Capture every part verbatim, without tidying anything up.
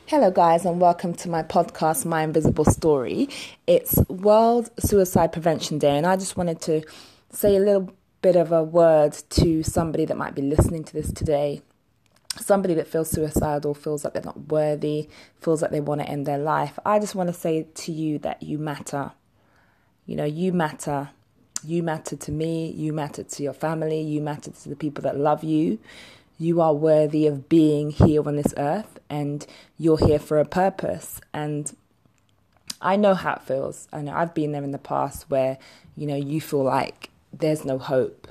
Hello guys, and welcome to my podcast, My Invisible Story. It's World Suicide Prevention Day, and I just wanted to say a little bit of a word to somebody that might be listening to this today. Somebody that feels suicidal, feels like they're not worthy, feels like they want to end their life. I just want to say to you that you matter. You know, you matter. You matter to me, you matter to your family, you matter to the people that love you. You are worthy of being here on this earth, and you're here for a purpose. And I know how it feels. I know I've been there in the past where, you know, you feel like there's no hope.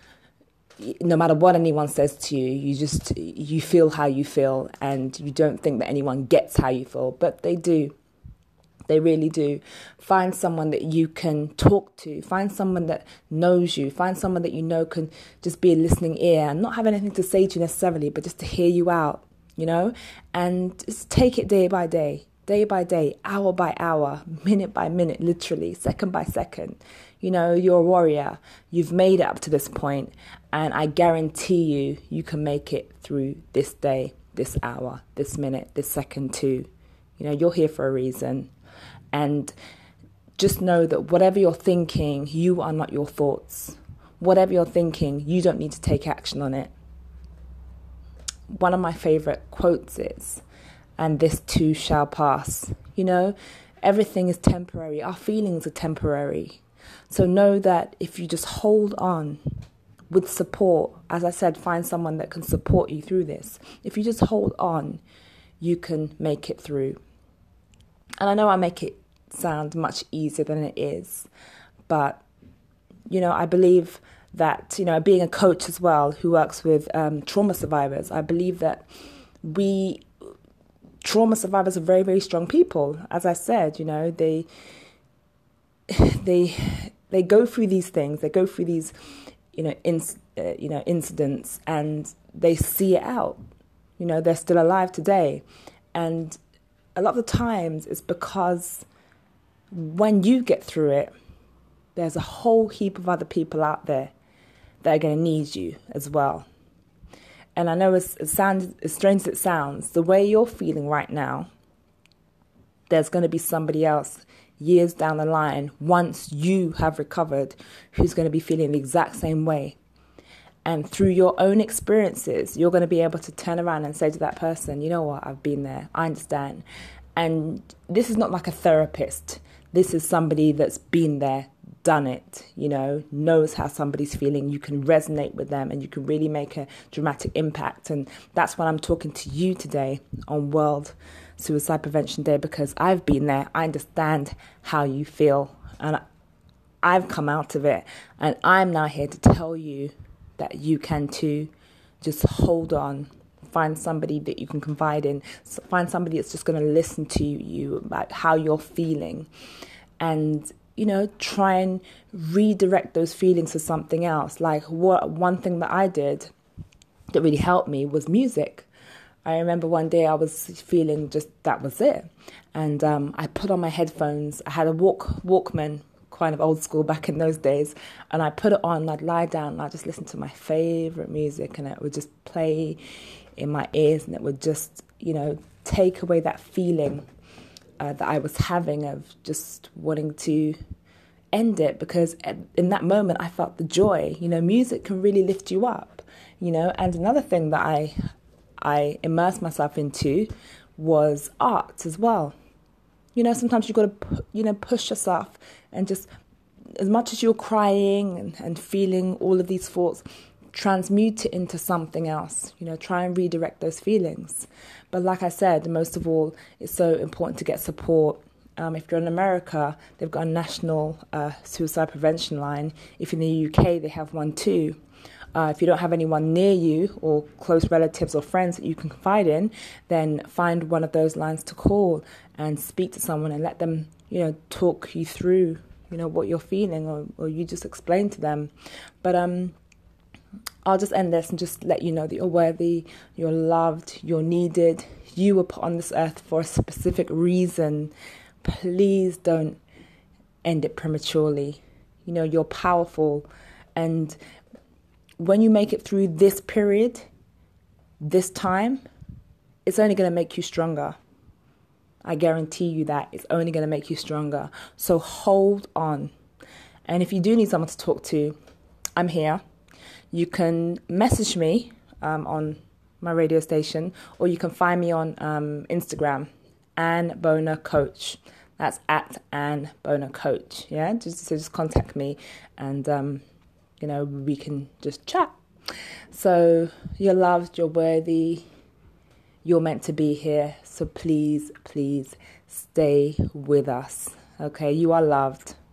No matter what anyone says to you, you just, you feel how you feel, and you don't think that anyone gets how you feel, but they do. They really do. Find someone that you can talk to. Find someone that knows you. Find someone that you know can just be a listening ear and not have anything to say to you necessarily, but just to hear you out, you know? And just take it day by day, day by day, hour by hour, minute by minute, literally, second by second. You know, you're a warrior. You've made it up to this point, and I guarantee you, you can make it through this day, this hour, this minute, this second too. You know, you're here for a reason. And just know that whatever you're thinking, you are not your thoughts. Whatever you're thinking, you don't need to take action on it. One of my favorite quotes is, "And this too shall pass." You know, everything is temporary. Our feelings are temporary. So know that if you just hold on with support, as I said, find someone that can support you through this. If you just hold on, you can make it through. And I know I make it sound much easier than it is, but, you know, I believe that, you know, being a coach as well who works with um, trauma survivors, I believe that we, trauma survivors are very, very strong people. As I said, you know, they, they, they go through these things, they go through these, you know, inc- uh, you know, incidents, and they see it out. You know, they're still alive today. And a lot of the times it's because when you get through it, there's a whole heap of other people out there that are going to need you as well. And I know as, it sounds, as strange as it sounds, the way you're feeling right now, there's going to be somebody else years down the line, once you have recovered, who's going to be feeling the exact same way. And through your own experiences, you're going to be able to turn around and say to that person, you know what, I've been there, I understand. And this is not like a therapist. This is somebody that's been there, done it, you know, knows how somebody's feeling. You can resonate with them and you can really make a dramatic impact. And that's why I'm talking to you today on World Suicide Prevention Day, because I've been there. I understand how you feel, and I've come out of it. And I'm now here to tell you that you can too. Just hold on. Find somebody that you can confide in. Find somebody that's just going to listen to you about how you're feeling. And, you know, try and redirect those feelings to something else. Like what one thing that I did that really helped me was music. I remember one day I was feeling just, that was it. And um, I put on my headphones. I had a walk Walkman, kind of old school back in those days, and I put it on and I'd lie down and I'd just listen to my favorite music, and it would just play in my ears, and it would just, you know, take away that feeling uh, that I was having of just wanting to end it, because in that moment I felt the joy. You know, music can really lift you up, you know. And another thing that I I immersed myself into was art as well. You know, sometimes you've got to, you know, push yourself and just, as much as you're crying and, and feeling all of these thoughts, transmute it into something else. You know, try and redirect those feelings. But like I said, most of all, it's so important to get support. Um, if you're in America, they've got a national uh, suicide prevention line. If in the U K, they have one too. Uh, if you don't have anyone near you or close relatives or friends that you can confide in, then find one of those lines to call and speak to someone and let them, you know, talk you through, you know, what you're feeling, or, or you just explain to them. But um, I'll just end this and just let you know that you're worthy, you're loved, you're needed. You were put on this earth for a specific reason. Please don't end it prematurely. You know, you're powerful, and when you make it through this period, this time, it's only going to make you stronger. I guarantee you that it's only going to make you stronger. So hold on. And if you do need someone to talk to, I'm here. You can message me um, on my radio station, or you can find me on um, Instagram, Anne Boner Coach. That's at Anne Boner Coach. Yeah, just so just contact me, and um, you know, we can just chat. So you're loved, you're worthy, you're meant to be here. So please, please stay with us. Okay, you are loved.